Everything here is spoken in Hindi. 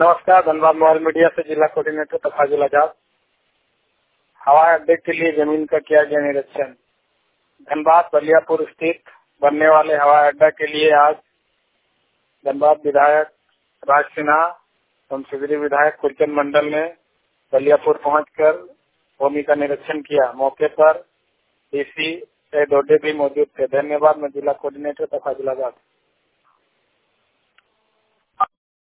नमस्कार, धनबाद मोबाइल मीडिया से जिला कोऑर्डिनेटर तफाजुल आजाद। हवाई अड्डे के लिए जमीन का किया गया निरीक्षण। धनबाद बलियापुर स्थित बनने वाले हवाई अड्डा के लिए आज धनबाद विधायक राज सिन्हा एवं शिवरी विधायक कुलचंद मंडल ने बलियापुर पहुंचकर भूमि का निरीक्षण किया। मौके पर डीसी दोडे भी मौजूद थे। धन्यवाद। मैं जिला कोऑर्डिनेटर तफाजुल आजाद।